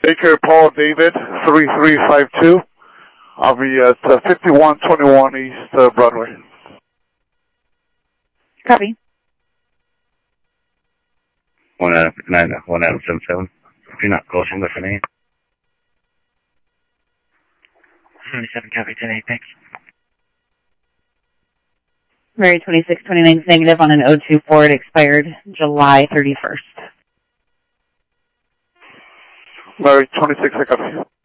Baker Paul David, 3352. I'll be at 5121 East Broadway. Copy. 1 Adam 77. If you're not closing, what's your name? 77, copy, 10-8, thanks. Mary 2629 is negative on an 02 Ford, expired July 31st. Mary 26, I copy.